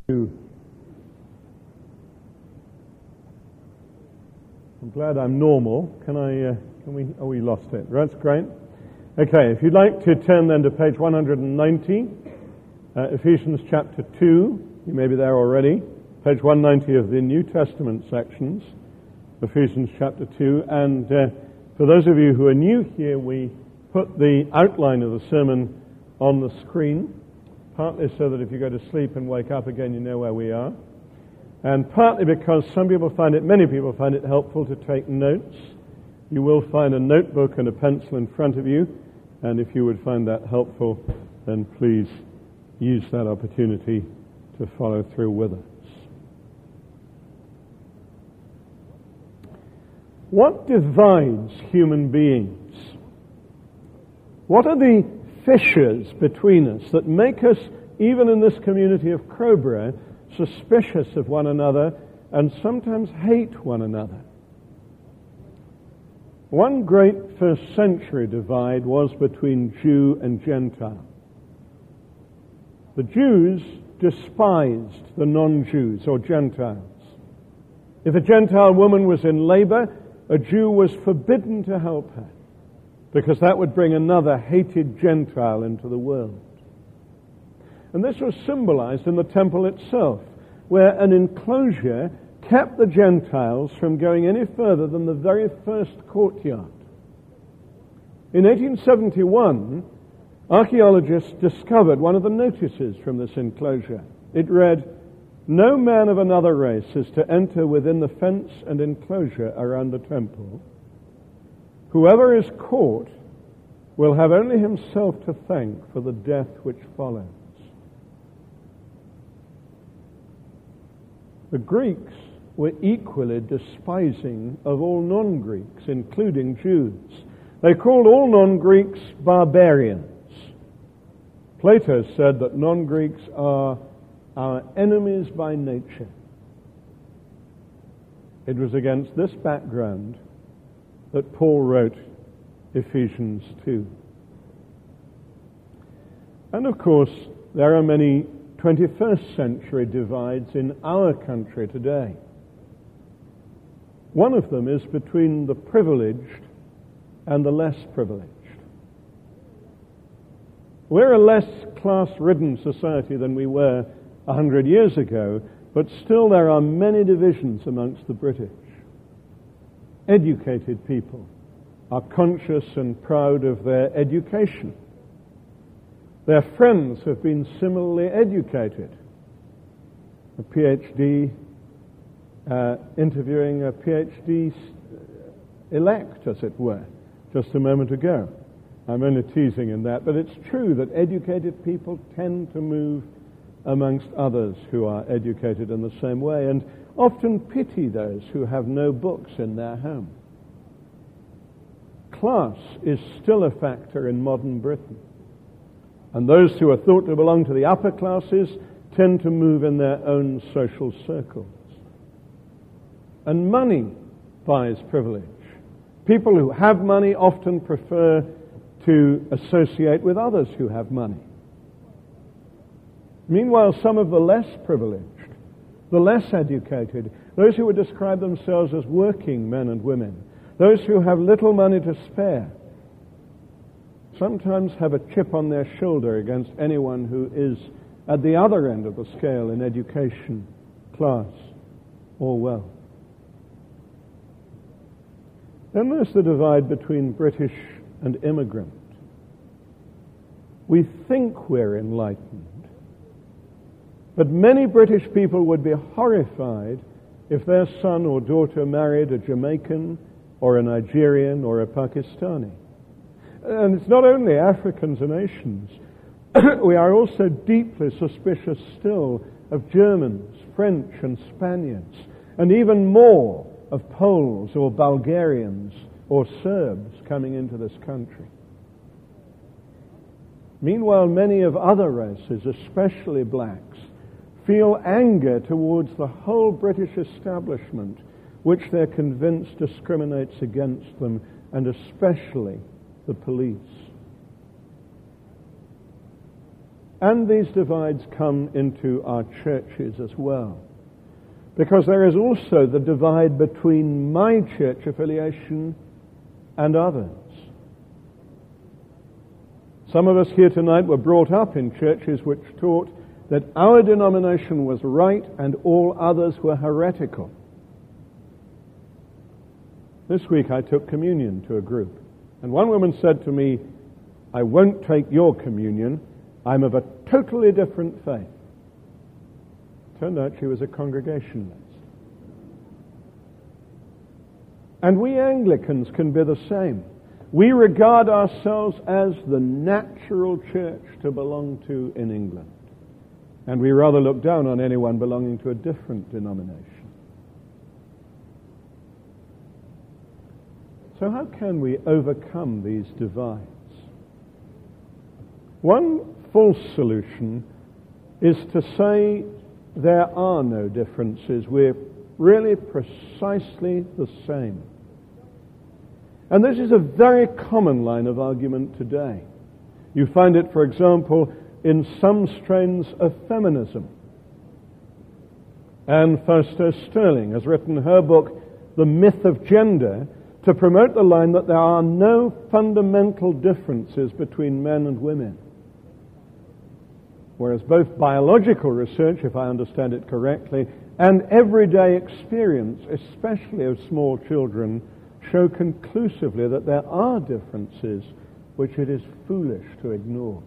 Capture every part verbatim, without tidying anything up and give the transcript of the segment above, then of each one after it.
I'm glad I'm normal. Can I, uh, can we, oh, we lost it. That's great. Okay, if you'd like to turn then to page one hundred ninety, uh, Ephesians chapter two, you may be there already, page one ninety of the New Testament sections, Ephesians chapter two, and uh, for those of you who are new here, we put the outline of the sermon on the screen, partly so that if you go to sleep and wake up again, you know where we are, and partly because some people find it, many people find it helpful to take notes. You will find a notebook and a pencil in front of you, and if you would find that helpful, then please use that opportunity to follow through with us. What divides human beings? What are the fissures between us that make us, even in this community of Crowborough, suspicious of one another and sometimes hate one another? One great first century divide was between Jew and Gentile. The Jews despised the non-Jews or Gentiles. If a Gentile woman was in labor, a Jew was forbidden to help her, because that would bring another hated Gentile into the world. And this was symbolized in the temple itself, where an enclosure kept the Gentiles from going any further than the very first courtyard. In eighteen seventy-one, archaeologists discovered one of the notices from this enclosure. It read, "No man of another race is to enter within the fence and enclosure around the temple. Whoever is caught will have only himself to thank for the death which follows." The Greeks were equally despising of all non-Greeks, including Jews. They called all non-Greeks barbarians. Plato said that non-Greeks are our enemies by nature. It was against this background that Paul wrote Ephesians two. And of course, there are many twenty-first century divides in our country today. One of them is between the privileged and the less privileged. We're a less class-ridden society than we were a hundred years ago, but still there are many divisions amongst the British. Educated people are conscious and proud of their education. Their friends have been similarly educated. A PhD uh, interviewing a PhD elect, as it were, just a moment ago. I'm only teasing in that, but it's true that educated people tend to move amongst others who are educated in the same way, and often pity those who have no books in their home. Class is still a factor in modern Britain, and those who are thought to belong to the upper classes tend to move in their own social circles. And money buys privilege. People who have money often prefer to associate with others who have money. Meanwhile, some of the less privileged, the less educated, those who would describe themselves as working men and women, those who have little money to spare, sometimes have a chip on their shoulder against anyone who is at the other end of the scale in education, class, or wealth. Then there's the divide between British and immigrant. We think we're enlightened, but many British people would be horrified if their son or daughter married a Jamaican or a Nigerian or a Pakistani. And it's not only Africans and Asians. We are also deeply suspicious still of Germans, French and Spaniards, and even more of Poles or Bulgarians or Serbs coming into this country. Meanwhile, many of other races, especially blacks, feel anger towards the whole British establishment, which they're convinced discriminates against them, and especially the police. And these divides come into our churches as well. Because there is also the divide between my church affiliation and others. Some of us here tonight were brought up in churches which taught that our denomination was right and all others were heretical. This week I took communion to a group, and one woman said to me, "I won't take your communion. I'm of a totally different faith." Turned out she was a Congregationalist. And we Anglicans can be the same. We regard ourselves as the natural church to belong to in England. And we rather look down on anyone belonging to a different denomination. So how can we overcome these divides? One false solution is to say there are no differences. We're really precisely the same. And this is a very common line of argument today. You find it, for example, in some strains of feminism. Anne Foster Sterling has written her book, The Myth of Gender, to promote the line that there are no fundamental differences between men and women. Whereas both biological research, if I understand it correctly, and everyday experience, especially of small children, show conclusively that there are differences which it is foolish to ignore.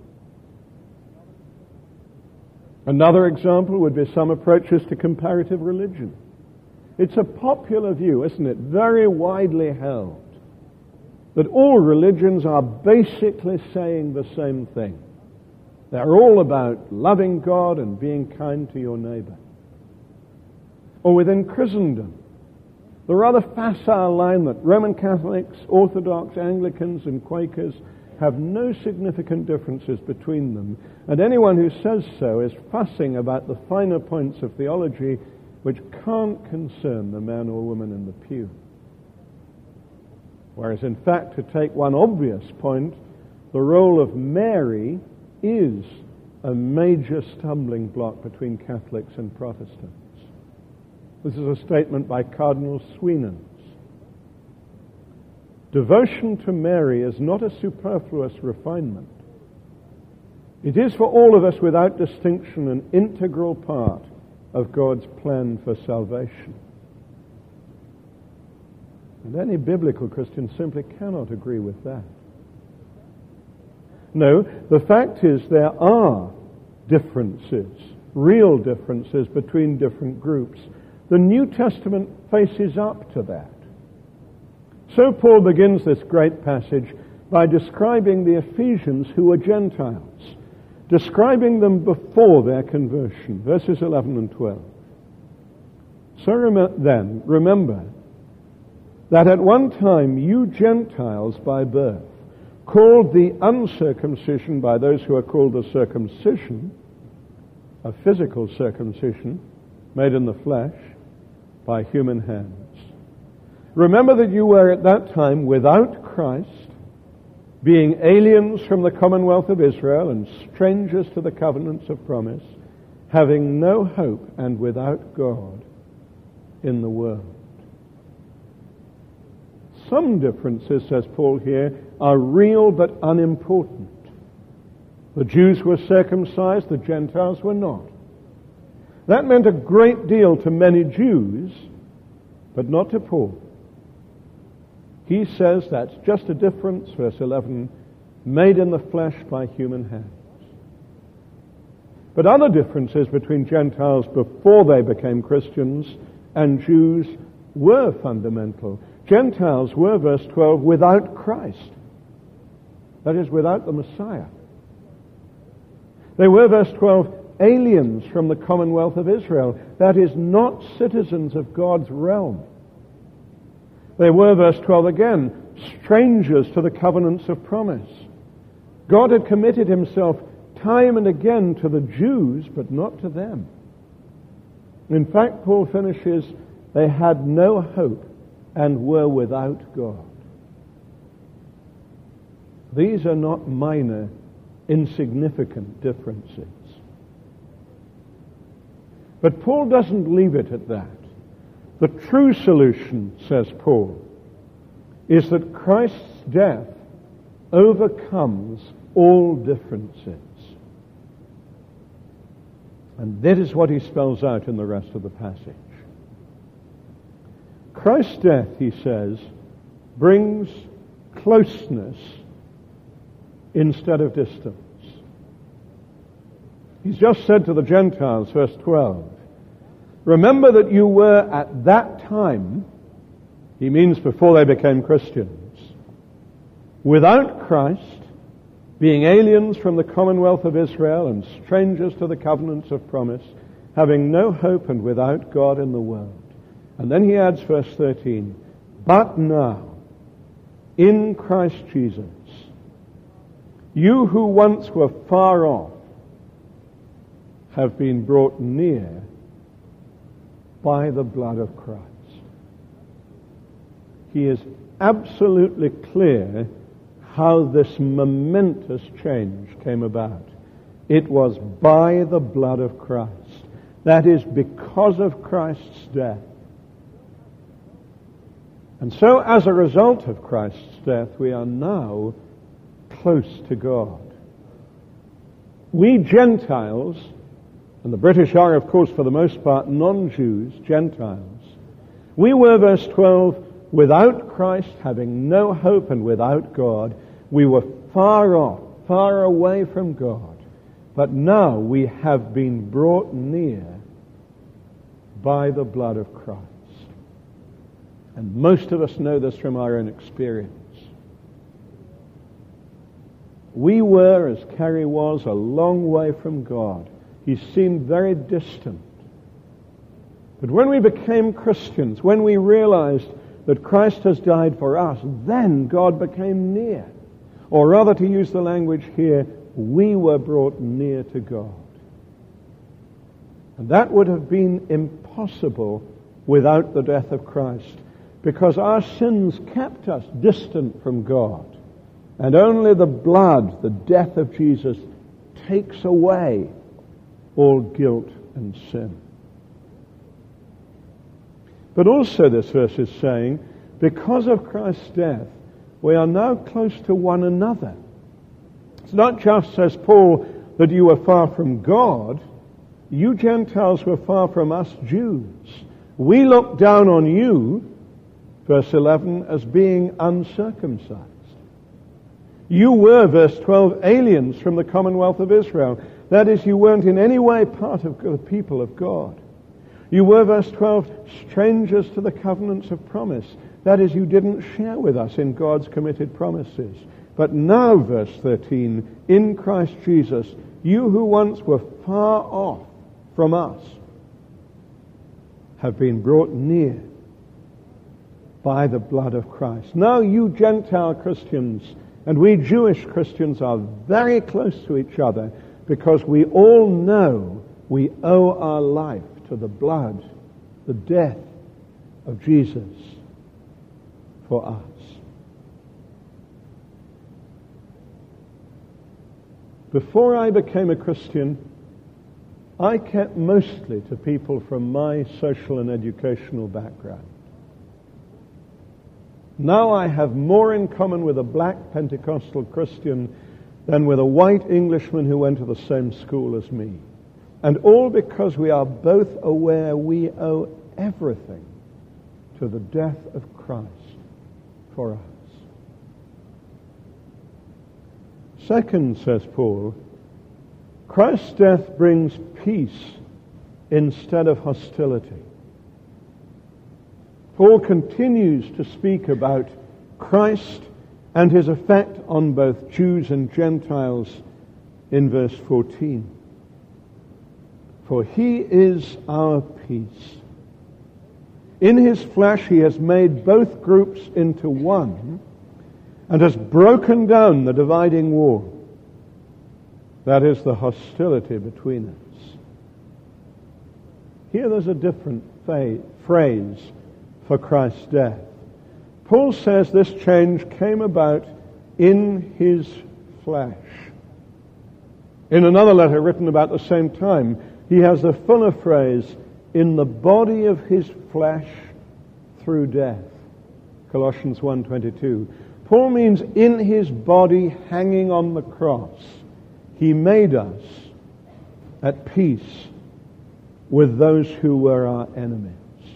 Another example would be some approaches to comparative religion. It's a popular view, isn't it, very widely held, that all religions are basically saying the same thing. They're all about loving God and being kind to your neighbor. Or within Christendom, the rather facile line that Roman Catholics, Orthodox, Anglicans, and Quakers have no significant differences between them, and anyone who says so is fussing about the finer points of theology which can't concern the man or woman in the pew. Whereas, in fact, to take one obvious point, the role of Mary is a major stumbling block between Catholics and Protestants. This is a statement by Cardinal Sweenens. Devotion to Mary is not a superfluous refinement. It is for all of us without distinction an integral part of God's plan for salvation. And any biblical Christian simply cannot agree with that. No, the fact is there are differences, real differences between different groups. The New Testament faces up to that. So Paul begins this great passage by describing the Ephesians who were Gentiles, describing them before their conversion, verses eleven and twelve. So rem- then, remember that at one time you Gentiles by birth, called the uncircumcision by those who are called the circumcision, a physical circumcision made in the flesh by human hands. Remember that you were at that time without Christ, being aliens from the commonwealth of Israel and strangers to the covenants of promise, having no hope and without God in the world. Some differences, says Paul here, are real but unimportant. The Jews were circumcised, the Gentiles were not. That meant a great deal to many Jews, but not to Paul. He says that's just a difference, verse eleven, made in the flesh by human hands. But other differences between Gentiles before they became Christians and Jews were fundamental. Gentiles were, verse twelve, without Christ. That is, without the Messiah. They were, verse twelve, aliens from the commonwealth of Israel. That is, not citizens of God's realm. They were, verse twelve again, strangers to the covenants of promise. God had committed himself time and again to the Jews, but not to them. In fact, Paul finishes, they had no hope and were without God. These are not minor insignificant differences. But Paul doesn't leave it at that. The true solution, says Paul, is that Christ's death overcomes all differences. And that is what he spells out in the rest of the passage. Christ's death, he says, brings closeness instead of distance. He's just said to the Gentiles, verse twelve, remember that you were at that time, he means before they became Christians, without Christ, being aliens from the commonwealth of Israel and strangers to the covenants of promise, having no hope and without God in the world. And then he adds, verse thirteen, but now, in Christ Jesus, you who once were far off have been brought near by the blood of Christ. He is absolutely clear how this momentous change came about. It was by the blood of Christ. That is because of Christ's death. And so as a result of Christ's death, we are now close to God. We Gentiles, and the British are, of course, for the most part, non-Jews, Gentiles, we were, verse twelve, without Christ, having no hope and without God. We were far off, far away from God. But now we have been brought near by the blood of Christ. And most of us know this from our own experience. We were, as Carrie was, a long way from God. He seemed very distant. But when we became Christians, when we realized that Christ has died for us, then God became near. Or rather, to use the language here, we were brought near to God. And that would have been impossible without the death of Christ, because our sins kept us distant from God. And only the blood, the death of Jesus, takes away all guilt and sin. But also this verse is saying, because of Christ's death, we are now close to one another. It's not just, says Paul, that you were far from God. You Gentiles were far from us Jews. We look down on you, verse eleven, as being uncircumcised. You were, verse twelve, aliens from the commonwealth of Israel. That is, you weren't in any way part of the people of God. You were, verse twelve, strangers to the covenants of promise. That is, you didn't share with us in God's committed promises. But now, verse thirteen, in Christ Jesus, you who once were far off from us have been brought near by the blood of Christ. Now you Gentile Christians and we Jewish Christians are very close to each other because we all know we owe our life to the blood, the death of Jesus for us. Before I became a Christian, I kept mostly to people from my social and educational background. Now I have more in common with a black Pentecostal Christian than with a white Englishman who went to the same school as me. And all because we are both aware we owe everything to the death of Christ for us. Second, says Paul, Christ's death brings peace instead of hostility. Paul continues to speak about Christ and his effect on both Jews and Gentiles in verse fourteen. For he is our peace. In his flesh he has made both groups into one and has broken down the dividing wall. That is the hostility between us. Here there's a different fa- phrase for Christ's death. Paul says this change came about in his flesh. In another letter written about the same time, he has the fuller phrase, in the body of his flesh through death. Colossians one twenty-two. Paul means in his body hanging on the cross, he made us at peace with those who were our enemies.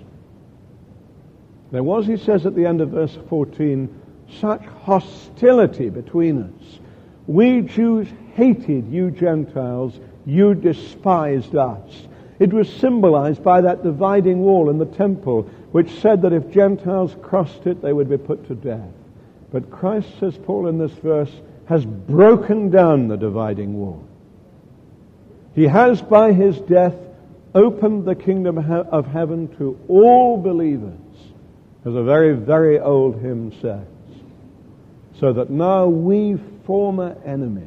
There was, he says at the end of verse fourteen, such hostility between us. We Jews hated you Gentiles, you despised us. It was symbolized by that dividing wall in the temple, which said that if Gentiles crossed it, they would be put to death. But Christ, says Paul in this verse, has broken down the dividing wall. He has, by his death, opened the kingdom of heaven to all believers, as a very, very old hymn says, so that now we former enemies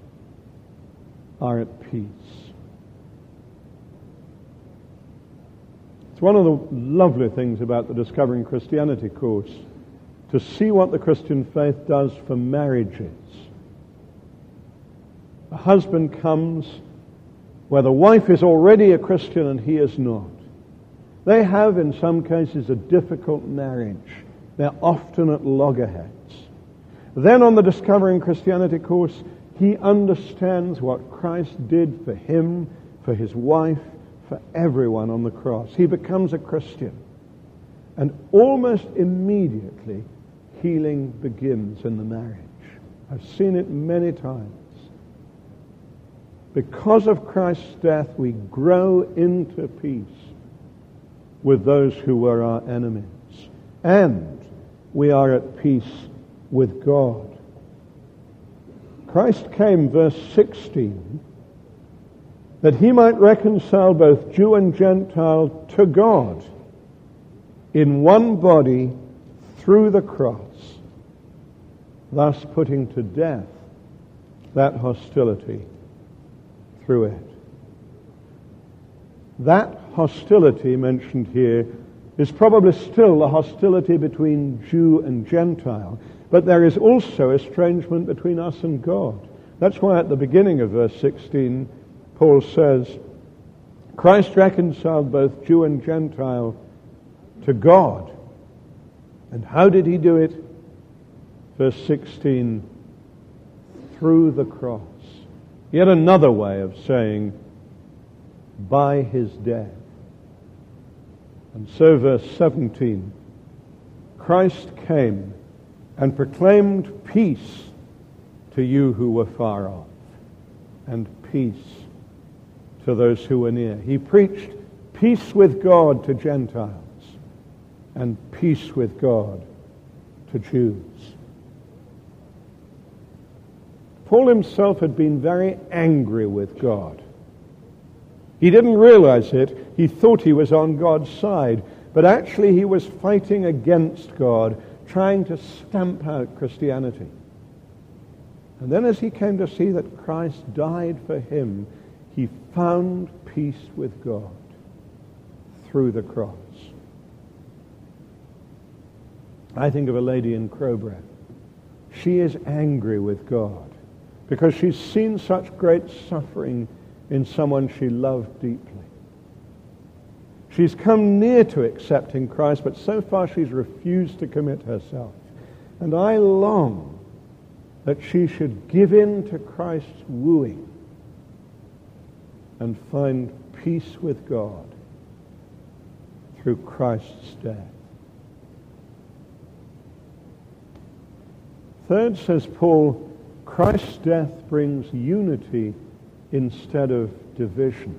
are at peace. It's one of the lovely things about the Discovering Christianity course, to see what the Christian faith does for marriages. A husband comes where the wife is already a Christian and he is not. They have, in some cases, a difficult marriage. They're often at loggerheads. Then on the Discovering Christianity course, he understands what Christ did for him, for his wife, for everyone on the cross. He becomes a Christian. And almost immediately, healing begins in the marriage. I've seen it many times. Because of Christ's death, we grow into peace with those who were our enemies. And we are at peace with God. Christ came, verse sixteen, that he might reconcile both Jew and Gentile to God in one body through the cross, thus putting to death that hostility through it. That hostility mentioned here is probably still the hostility between Jew and Gentile, but there is also estrangement between us and God. That's why at the beginning of verse sixteen, Paul says, Christ reconciled both Jew and Gentile to God. And how did he do it? Verse sixteen, through the cross. Yet another way of saying, by his death. And so verse seventeen, Christ came and proclaimed peace to you who were far off, and peace to those who were near. He preached peace with God to Gentiles, and peace with God to Jews. Paul himself had been very angry with God. He didn't realize it. He thought he was on God's side, but actually he was fighting against God, trying to stamp out Christianity. And then as he came to see that Christ died for him, he found peace with God through the cross. I think of a lady in Crowborough. She is angry with God because she's seen such great suffering in someone she loved deeply. She's come near to accepting Christ, but so far she's refused to commit herself. And I long that she should give in to Christ's wooing and find peace with God through Christ's death. Third, says Paul, Christ's death brings unity instead of division.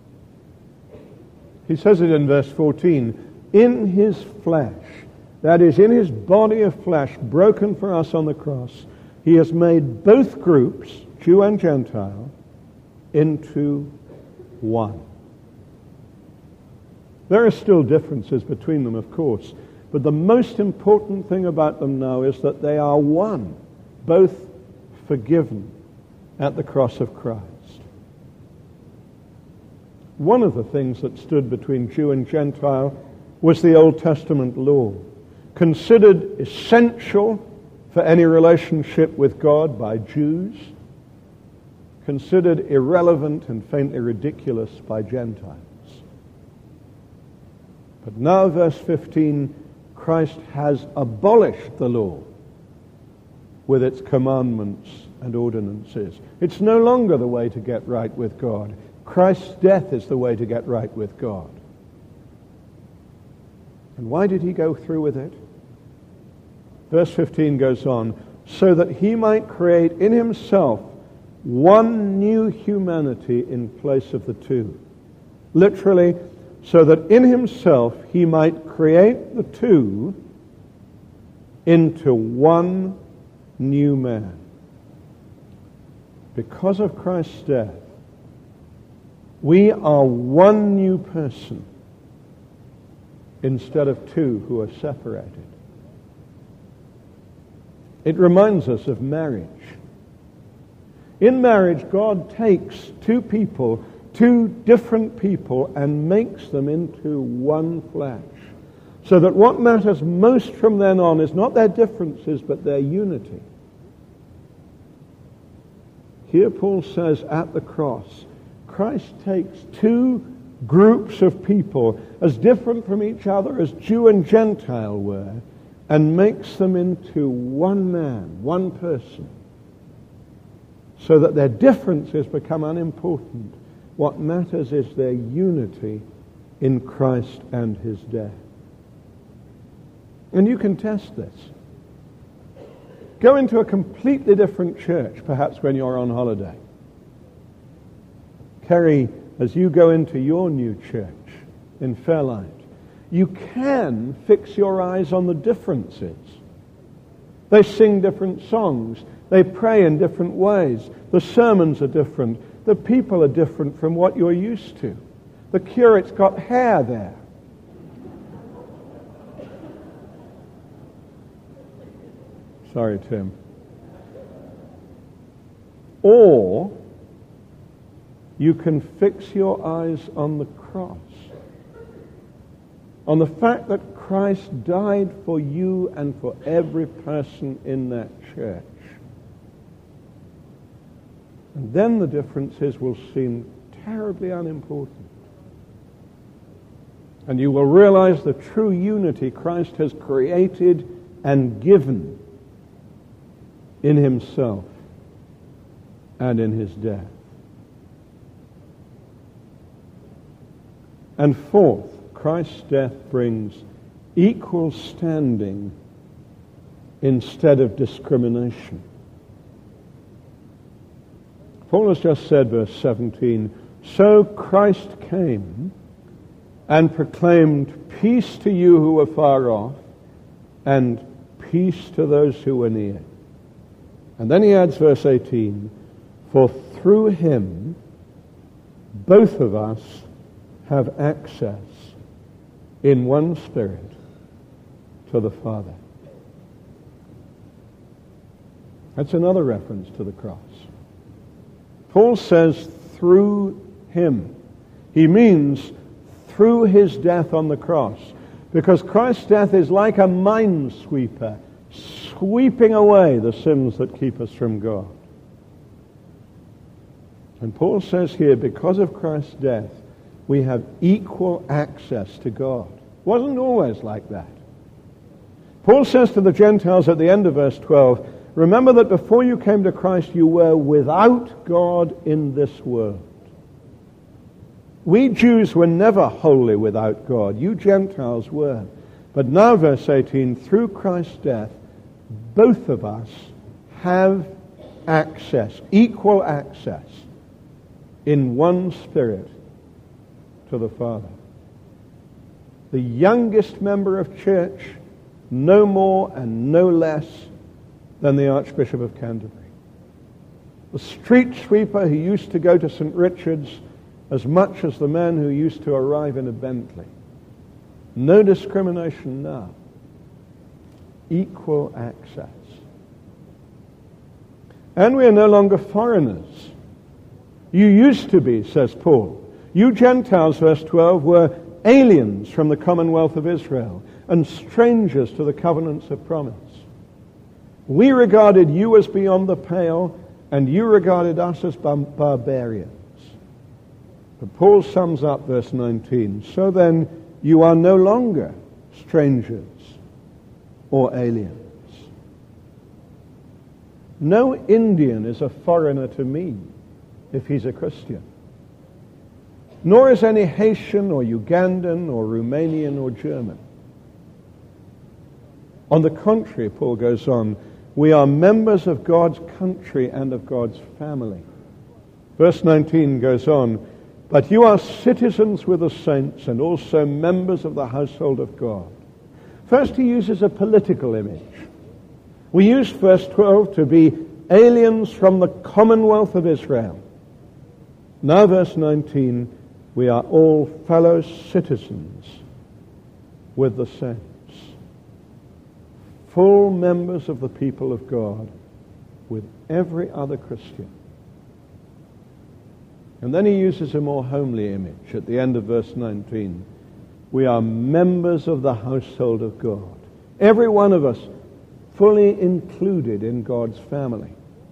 He says it in verse fourteen, in his flesh, that is, in his body of flesh, broken for us on the cross, he has made both groups, Jew and Gentile, into one. There are still differences between them, of course, but the most important thing about them now is that they are one, both forgiven at the cross of Christ. One of the things that stood between Jew and Gentile was the Old Testament law, considered essential for any relationship with God by Jews, considered irrelevant and faintly ridiculous by Gentiles. But now, verse fifteen, Christ has abolished the law with its commandments and ordinances. It's no longer the way to get right with God. Christ's death is the way to get right with God. And why did he go through with it? Verse fifteen goes on, so that he might create in himself one new humanity in place of the two. Literally, so that in himself he might create the two into one new man. Because of Christ's death, we are one new person instead of two who are separated. It reminds us of marriage. In marriage, God takes two people, two different people, and makes them into one flesh. So that what matters most from then on is not their differences, but their unity. Here Paul says at the cross, Christ takes two groups of people, as different from each other as Jew and Gentile were, and makes them into one man, one person, so that their differences become unimportant. What matters is their unity in Christ and his death. And you can test this. Go into a completely different church, perhaps when you're on holiday. Kerry, as you go into your new church in Fairlight, you can fix your eyes on the differences. They sing different songs. They pray in different ways. The sermons are different. The people are different from what you're used to. The curate's got hair there. Sorry, Tim. Or you can fix your eyes on the cross, on the fact that Christ died for you and for every person in that church. And then the differences will seem terribly unimportant. And you will realize the true unity Christ has created and given in himself and in his death. And fourth, Christ's death brings equal standing instead of discrimination. Paul has just said, verse seventeen, so Christ came and proclaimed peace to you who were far off and peace to those who were near. And then he adds, verse eighteen, for through him both of us have access in one Spirit to the Father. That's another reference to the cross. Paul says through him. He means through his death on the cross. Because Christ's death is like a minesweeper, sweeping away the sins that keep us from God. And Paul says here, because of Christ's death, we have equal access to God. It wasn't always like that. Paul says to the Gentiles at the end of verse twelve, remember that before you came to Christ, you were without God in this world. We Jews were never wholly without God. You Gentiles were. But now, verse eighteen, through Christ's death, both of us have access, equal access, in one Spirit to the Father. The youngest member of church, no more and no less than the Archbishop of Canterbury. The street sweeper who used to go to Saint Richard's as much as the man who used to arrive in a Bentley. No discrimination now. Equal access. And we are no longer foreigners. You used to be, says Paul. You Gentiles, verse twelve, were aliens from the commonwealth of Israel and strangers to the covenants of promise. We regarded you as beyond the pale, and you regarded us as bar- barbarians. But Paul sums up verse nineteen. So then, you are no longer strangers or aliens. No Indian is a foreigner to me if he's a Christian. Nor is any Haitian or Ugandan or Romanian or German. On the contrary, Paul goes on, we are members of God's country and of God's family. Verse nineteen goes on, but you are citizens with the saints and also members of the household of God. First he uses a political image. We use verse twelve to be aliens from the commonwealth of Israel. Now verse nineteen, we are all fellow citizens with the saints. Full members of the people of God with every other Christian. And then he uses a more homely image at the end of verse nineteen. We are members of the household of God. Every one of us fully included in God's family.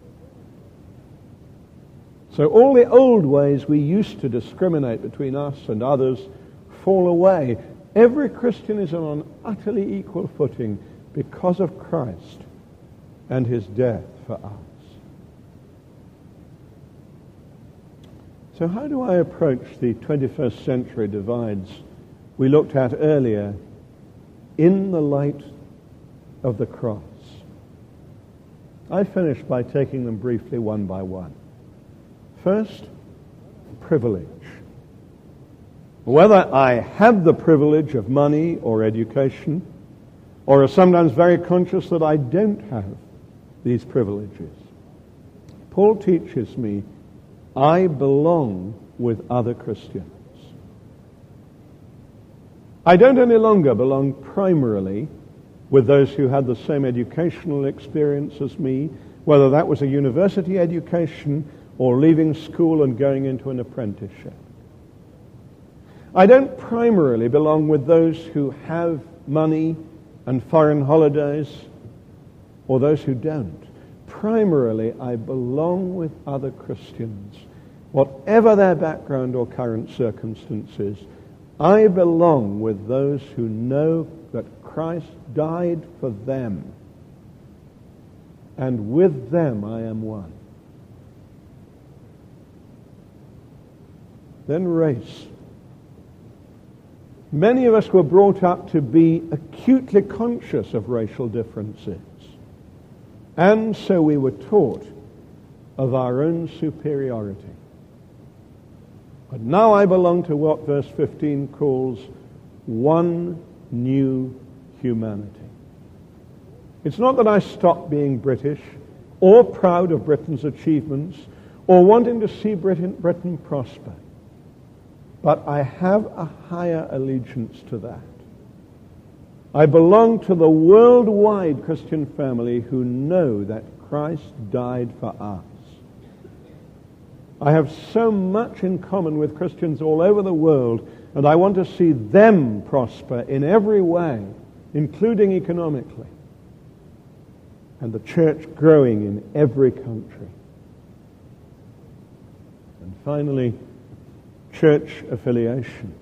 So all the old ways we used to discriminate between us and others fall away. Every Christian is on an utterly equal footing because of Christ and his death for us. So how do I approach the twenty-first century divides we looked at earlier in the light of the cross? I finish by taking them briefly one by one. First, privilege. Whether I have the privilege of money or education, or are sometimes very conscious that I don't have these privileges, Paul teaches me I belong with other Christians. I don't any longer belong primarily with those who had the same educational experience as me, whether that was a university education or leaving school and going into an apprenticeship. I don't primarily belong with those who have money and foreign holidays or those who don't. Primarily, I belong with other Christians. Whatever their background or current circumstances, I belong with those who know that Christ died for them, and with them I am one. Then race. Many of us were brought up to be acutely conscious of racial differences, and so we were taught of our own superiority. But now I belong to what verse fifteen calls one new humanity. It's not that I stopped being British or proud of Britain's achievements or wanting to see Britain, Britain prosper, but I have a higher allegiance to that. I belong to the worldwide Christian family who know that Christ died for us. I have so much in common with Christians all over the world, and I want to see them prosper in every way, including economically, and the church growing in every country. And finally, church affiliation.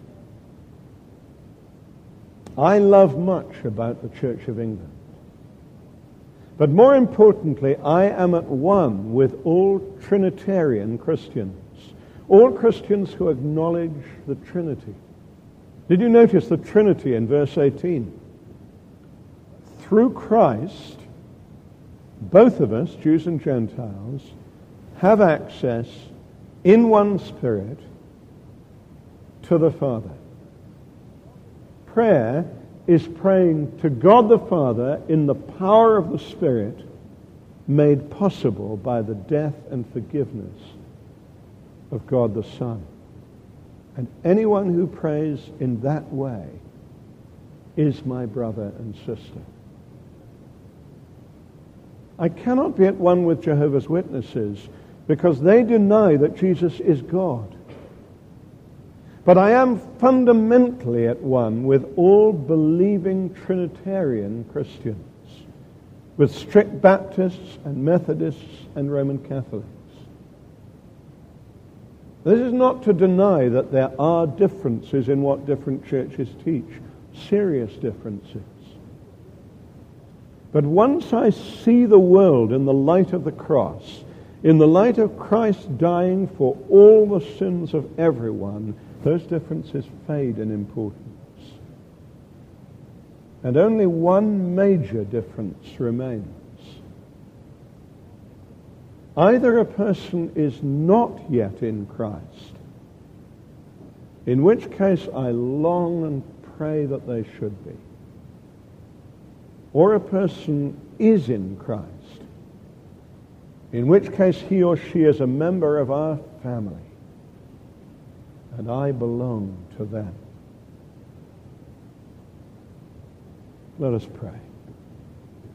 I love much about the Church of England. But more importantly, I am at one with all Trinitarian Christians, all Christians who acknowledge the Trinity. Did you notice the Trinity in verse eighteen? Through Christ, both of us, Jews and Gentiles, have access in one Spirit to the Father. Prayer is praying to God the Father in the power of the Spirit made possible by the death and forgiveness of God the Son. And anyone who prays in that way is my brother and sister. I cannot be at one with Jehovah's Witnesses because they deny that Jesus is God. But I am fundamentally at one with all believing Trinitarian Christians. with strict Baptists and Methodists and Roman Catholics. This is not to deny that there are differences in what different churches teach, serious differences. But once I see the world in the light of the cross, in the light of Christ dying for all the sins of everyone, those differences fade in importance. And only one major difference remains. Either a person is not yet in Christ, in which case I long and pray that they should be, or a person is in Christ, in which case he or she is a member of our family, and I belong to them. Let us pray.